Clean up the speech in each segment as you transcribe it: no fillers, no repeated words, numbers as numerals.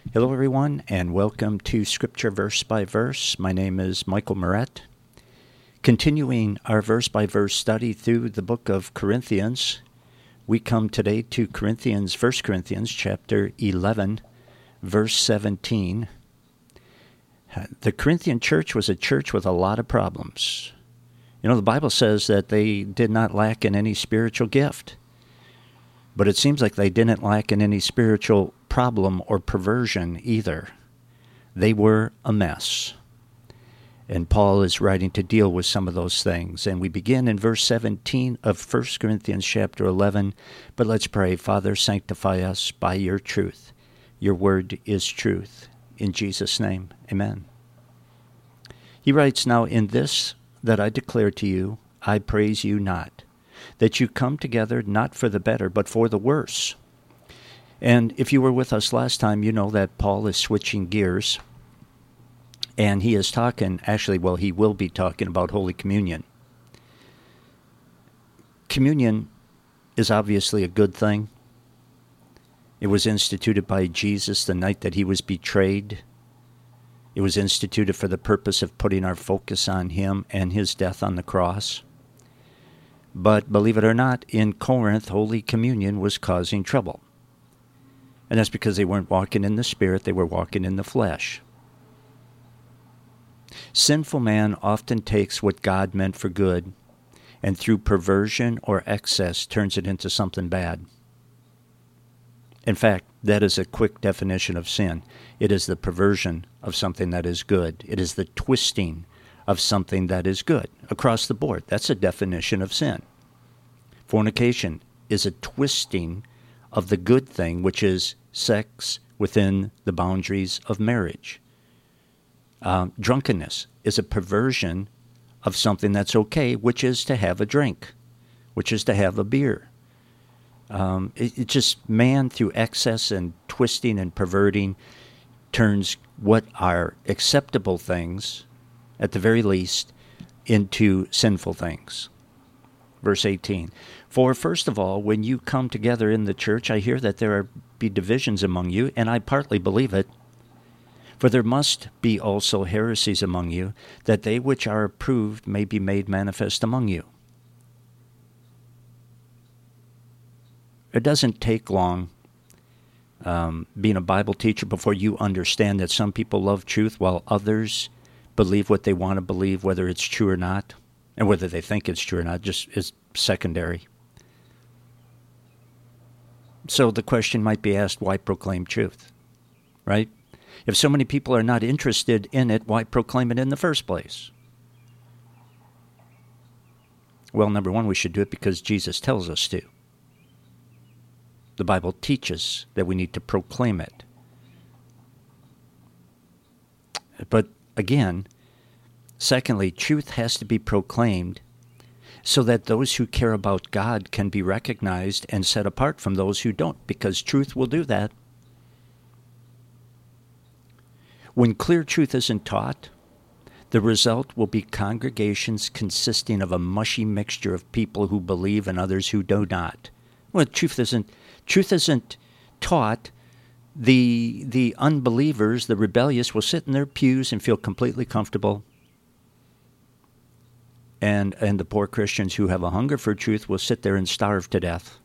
Hello, everyone, and welcome to Scripture Verse by Verse. My name is Michael Moret. Continuing our verse-by-verse study through the book of Corinthians, we come today to 1 Corinthians chapter 11, verse 17. The Corinthian church was a church with a lot of problems. You know, the Bible says that they did not lack in any spiritual gift. But it seems like they didn't lack in any spiritual problem or perversion either. They were a mess. And Paul is writing to deal with some of those things. And we begin in verse 17 of 1 Corinthians chapter 11. But let's pray. Father, sanctify us by your truth. Your word is truth. In Jesus' name, amen. He writes, Now in this that I declare to you, I praise you not, that you come together not for the better, but for the worse. And if you were with us last time, you know that Paul is switching gears, and he is talking, he will be talking about Holy Communion. Communion is obviously a good thing. It was instituted by Jesus the night that he was betrayed. It was instituted for the purpose of putting our focus on him and his death on the cross. But believe it or not, in Corinth, Holy Communion was causing trouble. And that's because they weren't walking in the Spirit, they were walking in the flesh. Sinful man often takes what God meant for good, and through perversion or excess turns it into something bad. In fact, that is a quick definition of sin. It is the perversion of something that is good. It is the twisting of something that is good. Across the board, that's a definition of sin. Fornication is a twisting of the good thing, which is sex within the boundaries of marriage. Drunkenness is a perversion of something that's okay, which is to have a drink, which is to have a beer. It just, man, through excess and twisting and perverting, turns what are acceptable things, at the very least, into sinful things. Verse 18, For first of all, when you come together in the church, I hear that there be divisions among you, and I partly believe it. For there must be also heresies among you, that they which are approved may be made manifest among you. It doesn't take long being a Bible teacher before you understand that some people love truth while others believe what they want to believe, whether it's true or not. And whether they think it's true or not just is secondary. So the question might be asked, why proclaim truth? Right? If so many people are not interested in it, why proclaim it in the first place? Well, number one, we should do it because Jesus tells us to. The Bible teaches that we need to proclaim it. But again, secondly, truth has to be proclaimed so that those who care about God can be recognized and set apart from those who don't, because truth will do that. When clear truth isn't taught, the result will be congregations consisting of a mushy mixture of people who believe and others who do not. Well, truth isn't taught. The unbelievers, the rebellious, will sit in their pews and feel completely comfortable. And the poor Christians who have a hunger for truth will sit there and starve to death.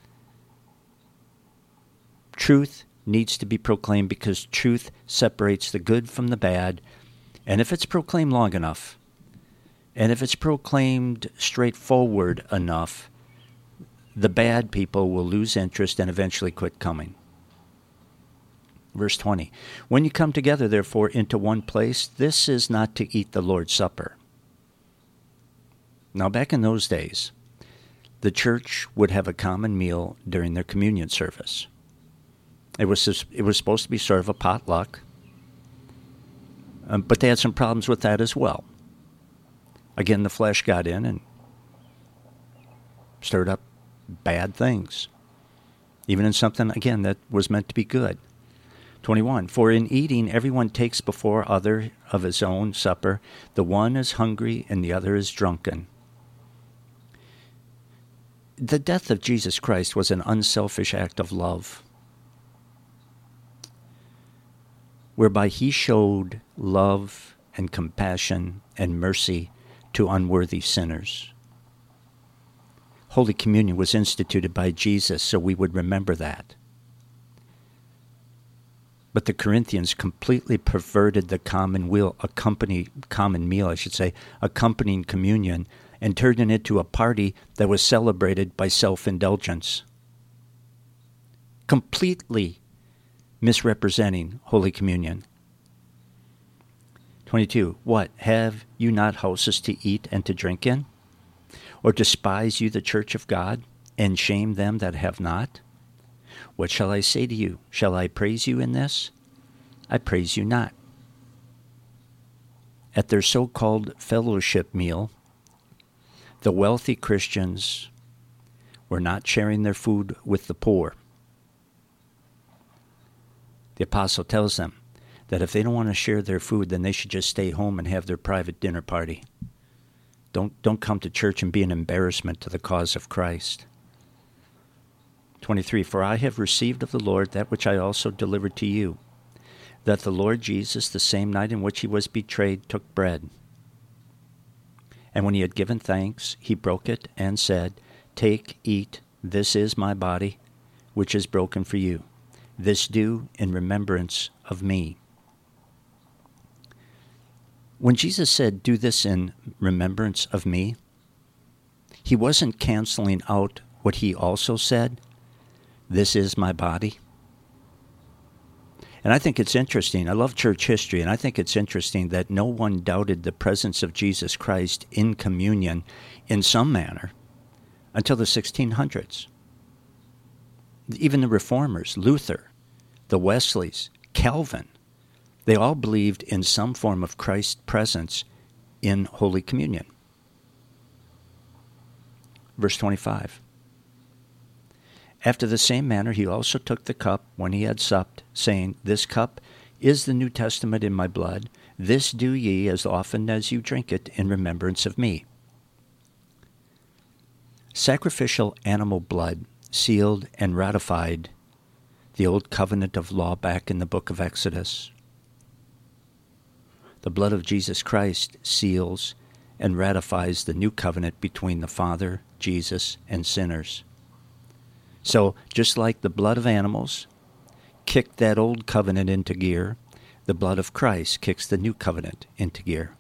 Truth needs to be proclaimed because truth separates the good from the bad. And if it's proclaimed long enough, and if it's proclaimed straightforward enough, the bad people will lose interest and eventually quit coming. Verse 20, When you come together, therefore, into one place, this is not to eat the Lord's Supper. Now, back in those days, the church would have a common meal during their communion service. It was supposed to be sort of a potluck, but they had some problems with that as well. Again, the flesh got in and stirred up bad things, even in something, again, that was meant to be good. 21, For in eating everyone takes before other of his own supper. The one is hungry and the other is drunken. The death of Jesus Christ was an unselfish act of love. whereby he showed love and compassion and mercy to unworthy sinners. Holy Communion was instituted by Jesus, so we would remember that. But the Corinthians completely perverted the common meal, accompanying communion, and turned it into a party that was celebrated by self-indulgence. Completely misrepresenting Holy Communion. 22. What? Have you not houses to eat and to drink in? Or despise you the church of God, and shame them that have not? What shall I say to you? Shall I praise you in this? I praise you not. At their so-called fellowship meal, the wealthy Christians were not sharing their food with the poor. The apostle tells them that if they don't want to share their food, then they should just stay home and have their private dinner party. Don't come to church and be an embarrassment to the cause of Christ. 23, for I have received of the Lord that which I also delivered to you, that the Lord Jesus, the same night in which he was betrayed, took bread. And when he had given thanks, he broke it and said, Take, eat, this is my body, which is broken for you. This do in remembrance of me. When Jesus said, do this in remembrance of me, he wasn't canceling out what he also said, this is my body. And I think it's interesting. I love church history, and I think it's interesting that no one doubted the presence of Jesus Christ in communion in some manner until the 1600s. Even the Reformers, Luther, the Wesleys, Calvin, they all believed in some form of Christ's presence in Holy Communion. Verse 25. After the same manner he also took the cup when he had supped, saying, This cup is the New Testament in my blood. This do ye as often as you drink it in remembrance of me. Sacrificial animal blood sealed and ratified the old covenant of law back in the book of Exodus. The blood of Jesus Christ seals and ratifies the new covenant between the Father, Jesus, and sinners. So, just like the blood of animals kicked that old covenant into gear, the blood of Christ kicks the new covenant into gear.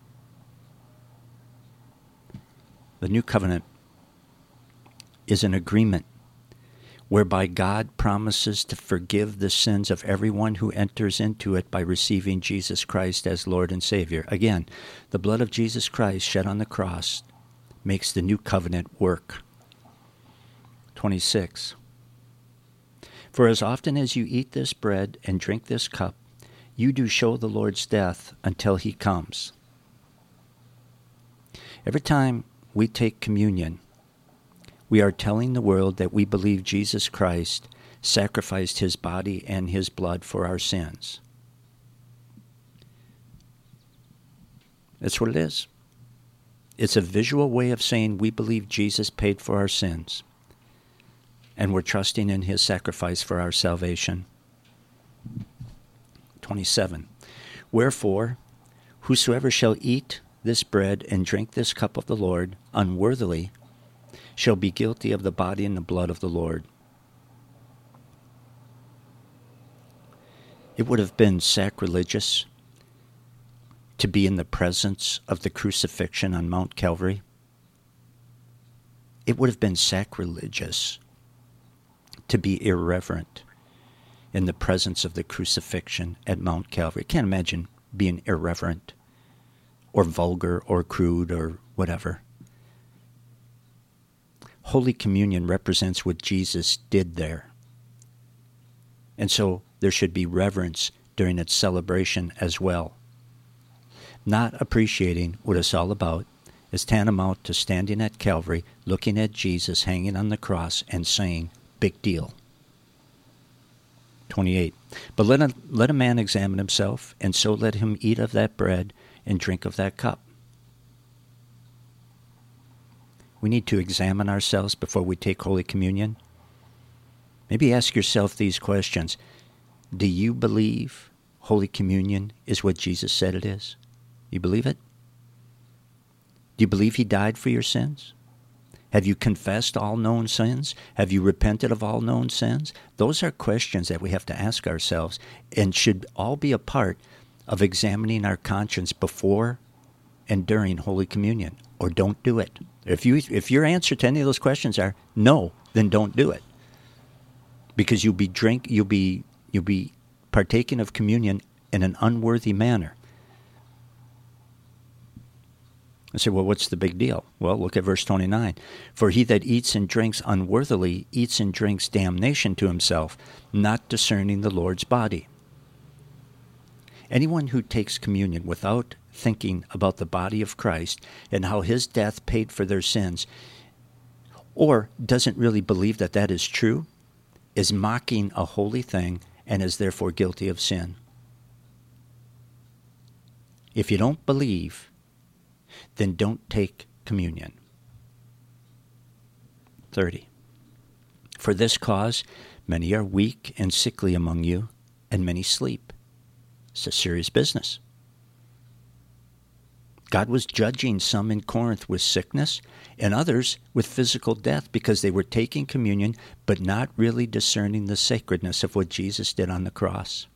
The new covenant is an agreement whereby God promises to forgive the sins of everyone who enters into it by receiving Jesus Christ as Lord and Savior. Again, the blood of Jesus Christ shed on the cross makes the new covenant work. 26. For as often as you eat this bread and drink this cup, you do show the Lord's death until he comes. Every time we take communion, we are telling the world that we believe Jesus Christ sacrificed his body and his blood for our sins. That's what it is. It's a visual way of saying we believe Jesus paid for our sins, and we're trusting in his sacrifice for our salvation. 27. Wherefore, whosoever shall eat this bread and drink this cup of the Lord unworthily shall be guilty of the body and the blood of the Lord. It would have been sacrilegious to be in the presence of the crucifixion on Mount Calvary. It would have been sacrilegious to be irreverent in the presence of the crucifixion at Mount Calvary. I can't imagine being irreverent or vulgar or crude or whatever. Holy Communion represents what Jesus did there. And so there should be reverence during its celebration as well. Not appreciating what it's all about is tantamount to standing at Calvary, looking at Jesus hanging on the cross and saying, big deal. 28. But let a man examine himself, and so let him eat of that bread and drink of that cup. We need to examine ourselves before we take Holy Communion. Maybe ask yourself these questions. Do you believe Holy Communion is what Jesus said it is? You believe it? Do you believe he died for your sins? Have you confessed all known sins? Have you repented of all known sins? Those are questions that we have to ask ourselves and should all be a part of examining our conscience before and during Holy Communion, or don't do it. If your answer to any of those questions are no, then don't do it. Because you'll be partaking of communion in an unworthy manner. I say, well, what's the big deal? Well, look at verse 29. For he that eats and drinks unworthily eats and drinks damnation to himself, not discerning the Lord's body. Anyone who takes communion without thinking about the body of Christ and how his death paid for their sins, or doesn't really believe that that is true, is mocking a holy thing and is therefore guilty of sin. If you don't believe, then don't take communion. 30. For this cause many are weak and sickly among you, and many sleep. It's a serious business. God was judging some in Corinth with sickness and others with physical death because they were taking communion but not really discerning the sacredness of what Jesus did on the cross.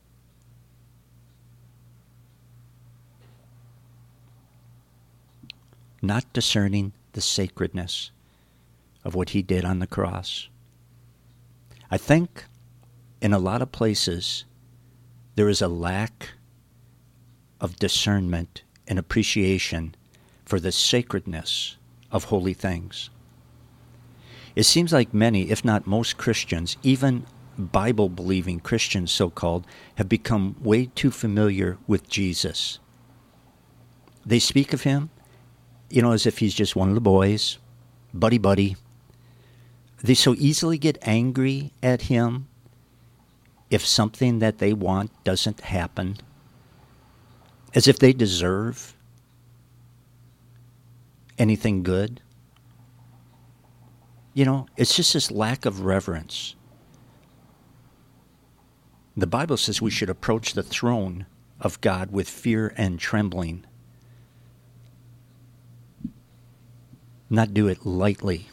Not discerning the sacredness of what he did on the cross. I think in a lot of places there is a lack of discernment and appreciation for the sacredness of holy things. It seems like many, if not most Christians, even Bible-believing Christians so-called, have become way too familiar with Jesus. They speak of him as if he's just one of the boys, buddy. They so easily get angry at him if something that they want doesn't happen, as if they deserve anything good. It's just this lack of reverence. The Bible says we should approach the throne of God with fear and trembling. Not do it lightly.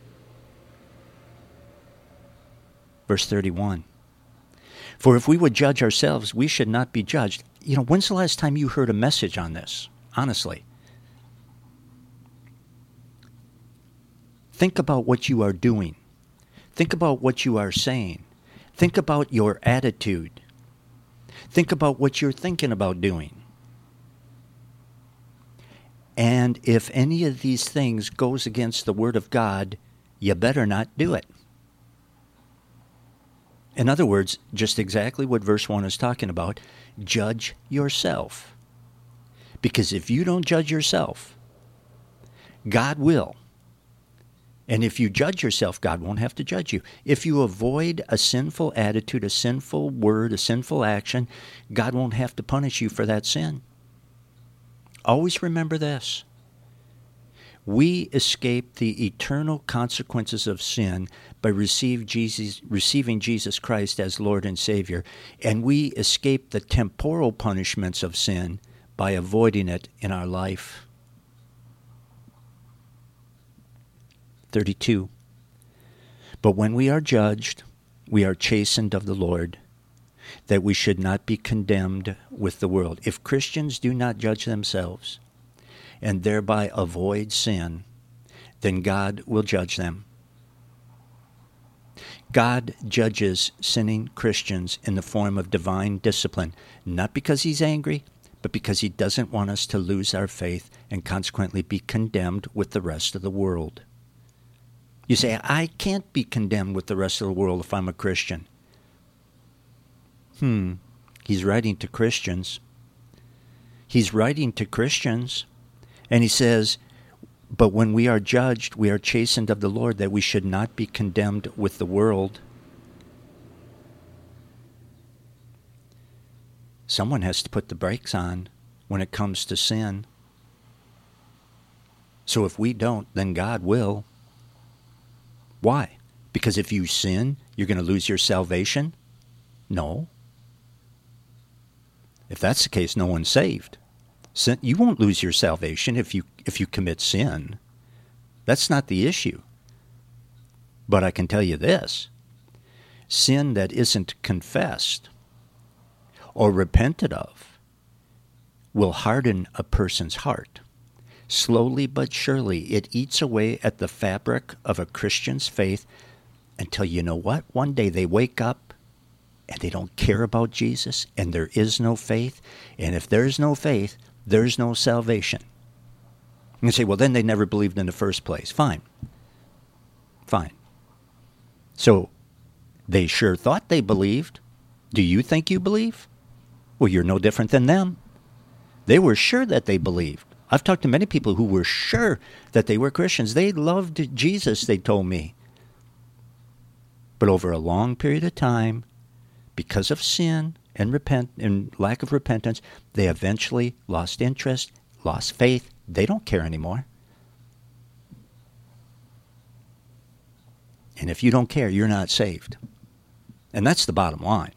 Verse 31. For if we would judge ourselves, we should not be judged. When's the last time you heard a message on this? Honestly. Think about what you are doing. Think about what you are saying. Think about your attitude. Think about what you're thinking about doing. And if any of these things goes against the Word of God, you better not do it. In other words, just exactly what verse 1 is talking about, judge yourself. Because if you don't judge yourself, God will. And if you judge yourself, God won't have to judge you. If you avoid a sinful attitude, a sinful word, a sinful action, God won't have to punish you for that sin. Always remember this. We escape the eternal consequences of sin by receiving Jesus Christ as Lord and Savior, and we escape the temporal punishments of sin by avoiding it in our life. 32. But when we are judged, we are chastened of the Lord, that we should not be condemned with the world. If Christians do not judge themselves and thereby avoid sin, then God will judge them. God judges sinning Christians in the form of divine discipline, not because he's angry, but because he doesn't want us to lose our faith and consequently be condemned with the rest of the world. You say, I can't be condemned with the rest of the world if I'm a Christian. He's writing to Christians. He's writing to Christians, and he says, but when we are judged, we are chastened of the Lord, that we should not be condemned with the world. Someone has to put the brakes on when it comes to sin. So if we don't, then God will. Why? Because if you sin, you're going to lose your salvation? No. If that's the case, no one's saved. Sin, you won't lose your salvation if you commit sin. That's not the issue. But I can tell you this. Sin that isn't confessed or repented of will harden a person's heart. Slowly but surely, it eats away at the fabric of a Christian's faith until, you know what? One day they wake up and they don't care about Jesus, and there is no faith. And if there's no faith, there's no salvation. You say, well, then they never believed in the first place. Fine. So they sure thought they believed. Do you think you believe? Well, you're no different than them. They were sure that they believed. I've talked to many people who were sure that they were Christians. They loved Jesus, they told me. But over a long period of time, because of sin and lack of repentance, they eventually lost interest, lost faith. They don't care anymore. And if you don't care, you're not saved. And that's the bottom line.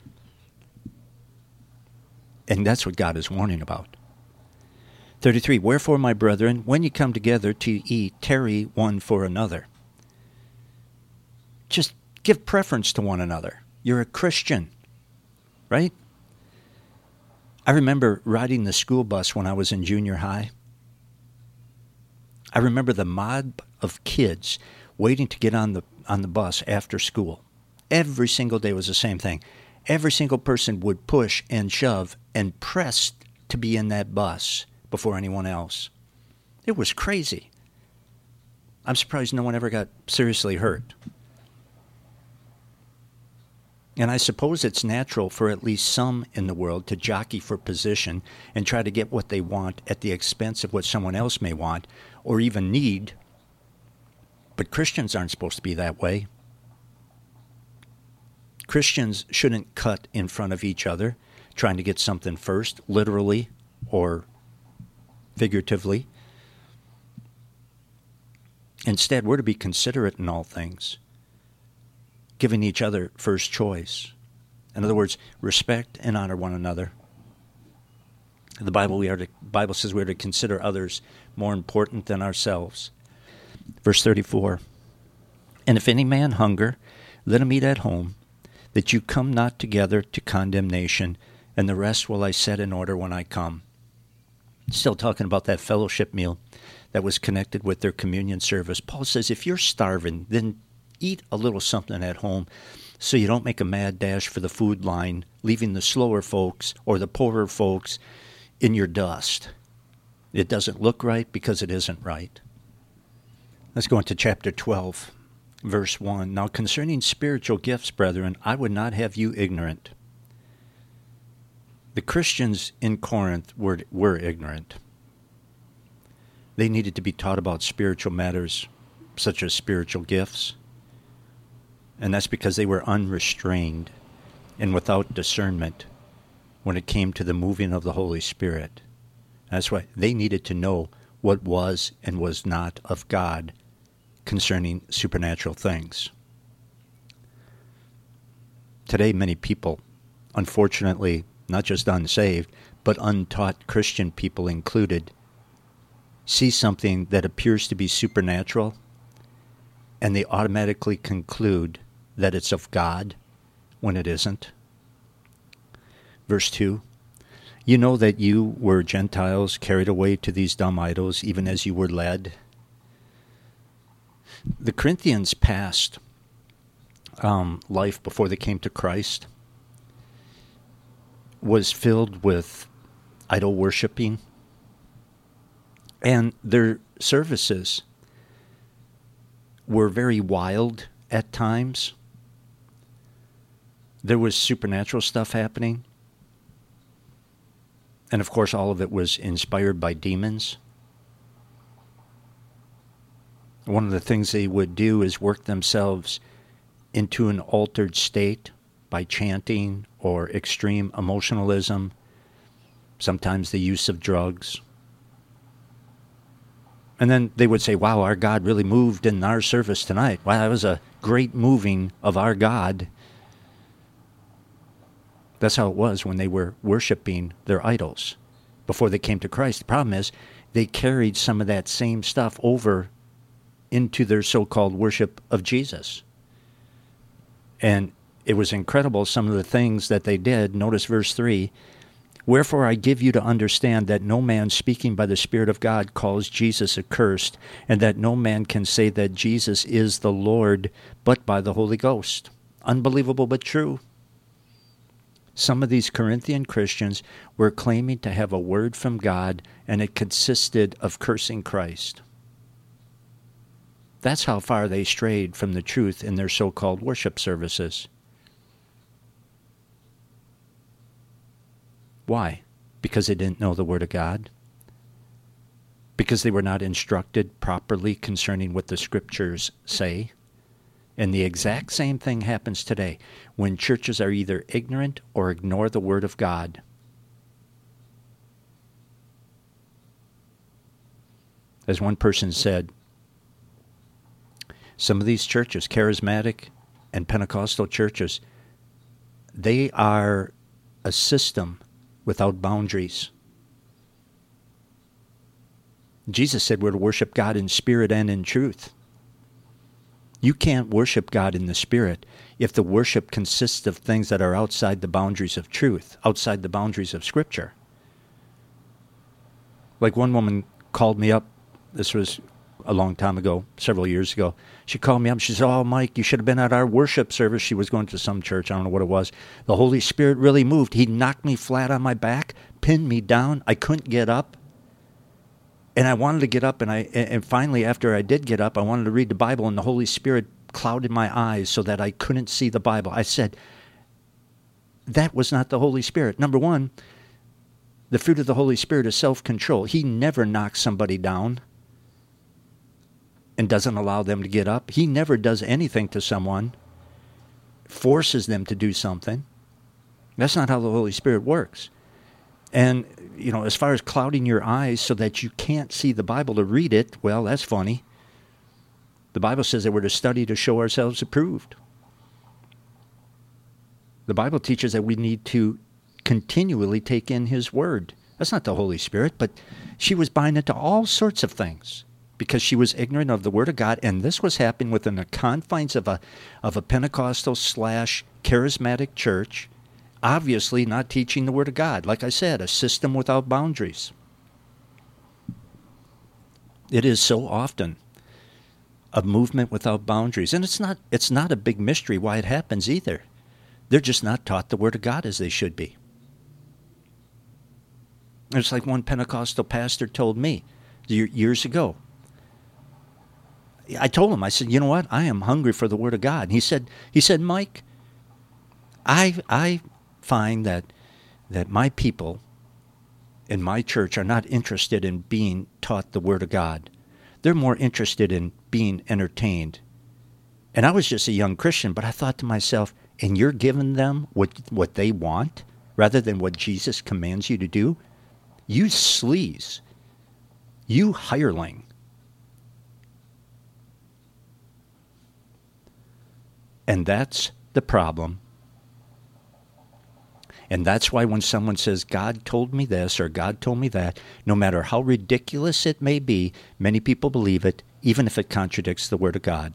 And that's what God is warning about. 33, wherefore, my brethren, when you come together to eat, tarry one for another. Just give preference to one another. You're a Christian, right? I remember riding the school bus when I was in junior high. I remember the mob of kids waiting to get on the bus after school. Every single day was the same thing. Every single person would push and shove and press to be in that bus before anyone else. It was crazy. I'm surprised no one ever got seriously hurt. And I suppose it's natural for at least some in the world to jockey for position and try to get what they want at the expense of what someone else may want or even need. But Christians aren't supposed to be that way. Christians shouldn't cut in front of each other, trying to get something first, literally or figuratively. Instead, we're to be considerate in all things, giving each other first choice. In other words, respect and honor one another. The Bible says we are to consider others more important than ourselves. Verse 34, and if any man hunger, let him eat at home, that you come not together to condemnation, and the rest will I set in order when I come. Still talking about that fellowship meal that was connected with their communion service. Paul says, if you're starving, then eat a little something at home so you don't make a mad dash for the food line, leaving the slower folks or the poorer folks in your dust. It doesn't look right because it isn't right. Let's go into chapter 12, verse 1. Now concerning spiritual gifts, brethren, I would not have you ignorant. The Christians in Corinth were ignorant. They needed to be taught about spiritual matters, such as spiritual gifts. And that's because they were unrestrained and without discernment when it came to the moving of the Holy Spirit. That's why they needed to know what was and was not of God concerning supernatural things. Today, many people, unfortunately, not just unsaved, but untaught Christian people included, see something that appears to be supernatural, and they automatically conclude that it's of God when it isn't. Verse 2, you know that you were Gentiles carried away to these dumb idols, even as you were led. The Corinthians' past life before they came to Christ was filled with idol worshiping, and their services were very wild at times. There was supernatural stuff happening, and of course all of it was inspired by demons. One of the things they would do is work themselves into an altered state by chanting or extreme emotionalism, sometimes the use of drugs. And then they would say, wow, our God really moved in our service tonight. Wow, that was a great moving of our God. That's how it was when they were worshiping their idols before they came to Christ. The problem is they carried some of that same stuff over into their so-called worship of Jesus. And it was incredible, some of the things that they did. Notice verse 3, "Wherefore I give you to understand that no man speaking by the Spirit of God calls Jesus accursed, and that no man can say that Jesus is the Lord but by the Holy Ghost." Unbelievable but true. Some of these Corinthian Christians were claiming to have a word from God, and it consisted of cursing Christ. That's how far they strayed from the truth in their so-called worship services. Why? Because they didn't know the Word of God? Because they were not instructed properly concerning what the Scriptures say? And the exact same thing happens today when churches are either ignorant or ignore the Word of God. As one person said, some of these churches, charismatic and Pentecostal churches, they are a system without boundaries. Jesus said we're to worship God in spirit and in truth. You can't worship God in the Spirit if the worship consists of things that are outside the boundaries of truth, outside the boundaries of Scripture. Like one woman called me up, this was a long time ago, several years ago. She called me up, she said, "Oh, Mike, you should have been at our worship service." She was going to some church, I don't know what it was. The Holy Spirit really moved. He knocked me flat on my back, pinned me down. I couldn't get up. And I wanted to get up, and finally, after I did get up, I wanted to read the Bible, and the Holy Spirit clouded my eyes so that I couldn't see the Bible. I said, that was not the Holy Spirit. Number one, the fruit of the Holy Spirit is self-control. He never knocks somebody down and doesn't allow them to get up. He never does anything to someone, forces them to do something. That's not how the Holy Spirit works. And, you know, as far as clouding your eyes so that you can't see the Bible to read it, well, that's funny. The Bible says that we're to study to show ourselves approved. The Bible teaches that we need to continually take in His Word. That's not the Holy Spirit, but she was buying into all sorts of things because she was ignorant of the Word of God, and this was happening within the confines of a Pentecostal / charismatic church, obviously not teaching the Word of God. Like I said, a system without boundaries. It is so often a movement without boundaries. And it's not a big mystery why it happens either. They're just not taught the Word of God as they should be. It's like one Pentecostal pastor told me years ago. I told him, I said, "You know what? I am hungry for the Word of God." And he said, "Mike, I find that my people in my church are not interested in being taught the Word of God. They're more interested in being entertained." And I was just a young Christian, but I thought to myself, and you're giving them what they want rather than what Jesus commands you to do? You sleaze. You hireling. And that's the problem. And that's why when someone says, "God told me this," or "God told me that," no matter how ridiculous it may be, many people believe it, even if it contradicts the Word of God.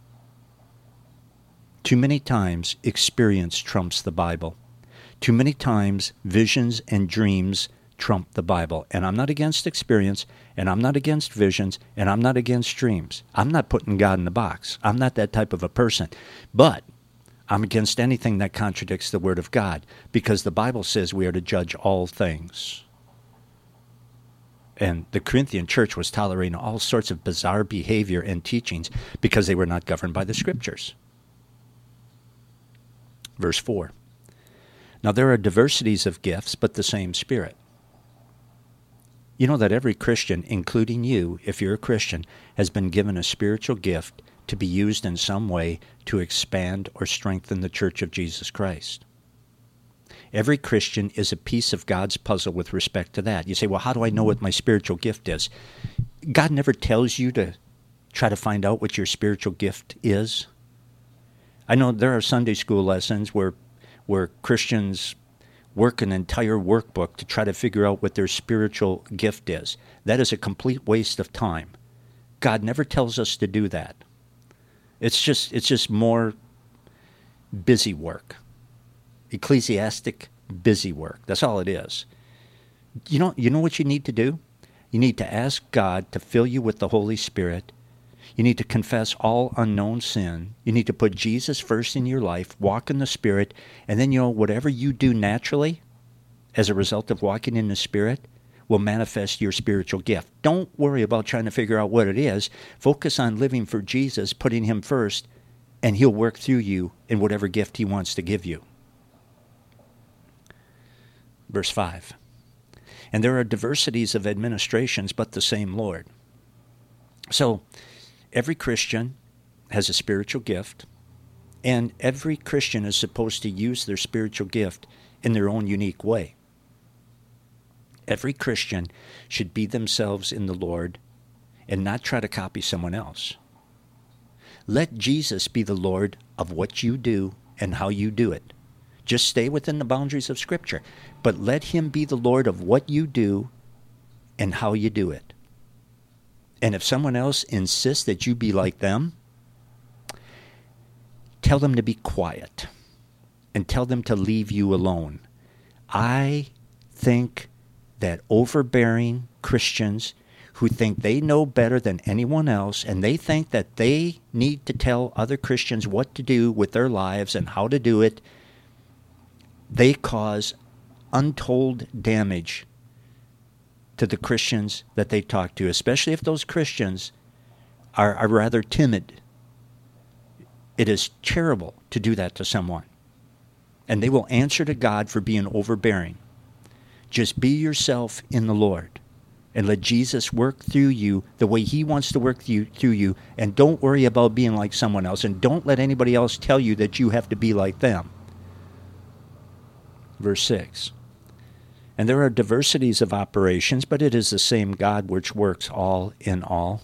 Too many times, experience trumps the Bible. Too many times, visions and dreams trump the Bible. And I'm not against experience, and I'm not against visions, and I'm not against dreams. I'm not putting God in the box. I'm not that type of a person. But I'm against anything that contradicts the Word of God, because the Bible says we are to judge all things. And the Corinthian church was tolerating all sorts of bizarre behavior and teachings because they were not governed by the Scriptures. Verse 4. "Now there are diversities of gifts, but the same Spirit." You know that every Christian, including you, if you're a Christian, has been given a spiritual gift to be used in some way to expand or strengthen the Church of Jesus Christ. Every Christian is a piece of God's puzzle with respect to that. You say, "Well, how do I know what my spiritual gift is?" God never tells you to try to find out what your spiritual gift is. I know there are Sunday school lessons where Christians work an entire workbook to try to figure out what their spiritual gift is. That is a complete waste of time. God never tells us to do that. It's just more busy work. Ecclesiastic busy work. That's all it is. You know what you need to do? You need to ask God to fill you with the Holy Spirit. You need to confess all unknown sin. You need to put Jesus first in your life, walk in the Spirit, and then, whatever you do naturally as a result of walking in the Spirit will manifest your spiritual gift. Don't worry about trying to figure out what it is. Focus on living for Jesus, putting Him first, and He'll work through you in whatever gift He wants to give you. Verse 5. And there are diversities of administrations, but the same Lord. So, every Christian has a spiritual gift, and every Christian is supposed to use their spiritual gift in their own unique way. Every Christian should be themselves in the Lord and not try to copy someone else. Let Jesus be the Lord of what you do and how you do it. Just stay within the boundaries of Scripture, but let Him be the Lord of what you do and how you do it. And if someone else insists that you be like them, tell them to be quiet and tell them to leave you alone. I think that overbearing Christians who think they know better than anyone else and they think that they need to tell other Christians what to do with their lives and how to do it, they cause untold damage to the Christians that they talk to, especially if those Christians are rather timid. It is terrible to do that to someone. And they will answer to God for being overbearing. Just be yourself in the Lord and let Jesus work through you the way He wants to work through you. And don't worry about being like someone else. And don't let anybody else tell you that you have to be like them. Verse 6. And there are diversities of operations, but it is the same God which works all in all.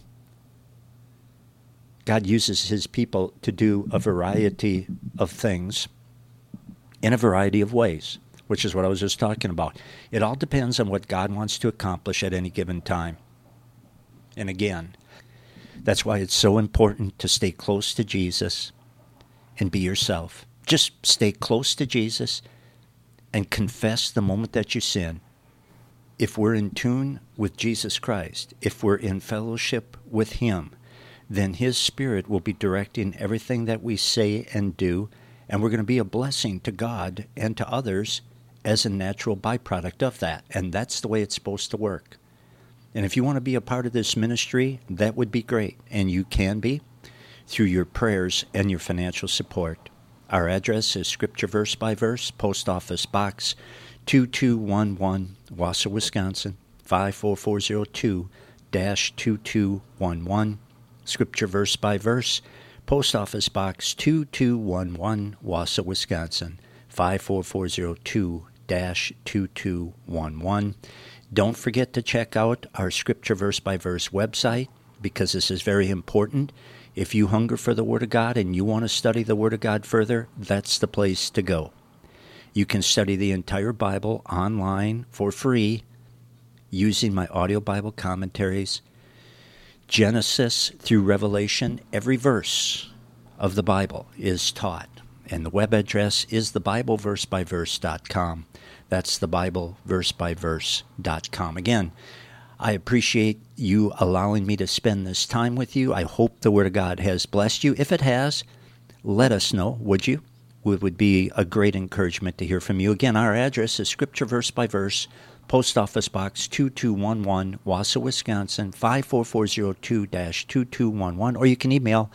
God uses His people to do a variety of things in a variety of ways, which is what I was just talking about. It all depends on what God wants to accomplish at any given time. And again, that's why it's so important to stay close to Jesus and be yourself. Just stay close to Jesus and confess the moment that you sin. If we're in tune with Jesus Christ, if we're in fellowship with Him, then His Spirit will be directing everything that we say and do, and we're going to be a blessing to God and to others as a natural byproduct of that. And that's the way it's supposed to work. And if you want to be a part of this ministry, that would be great. And you can be through your prayers and your financial support. Our address is Scripture Verse by Verse, Post Office Box 2211, Wausau, Wisconsin, 54402-2211. Scripture Verse by Verse, Post Office Box 2211, Wausau, Wisconsin, 54402-2211. Don't forget to check out our Scripture Verse by Verse website, because this is very important. If you hunger for the Word of God and you want to study the Word of God further, that's the place to go. You can study the entire Bible online for free using my audio Bible commentaries. Genesis through Revelation, every verse of the Bible is taught. And the web address is thebibleversebyverse.com. That's thebibleversebyverse.com. Again, I appreciate you allowing me to spend this time with you. I hope the Word of God has blessed you. If it has, let us know, would you? It would be a great encouragement to hear from you. Again, our address is Scripture Verse by Verse, Post Office Box 2211, Wausau, Wisconsin, 54402-2211. Or you can email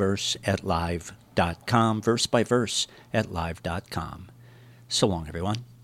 versebyverse@live.com, versebyverse@live.com. So long, everyone.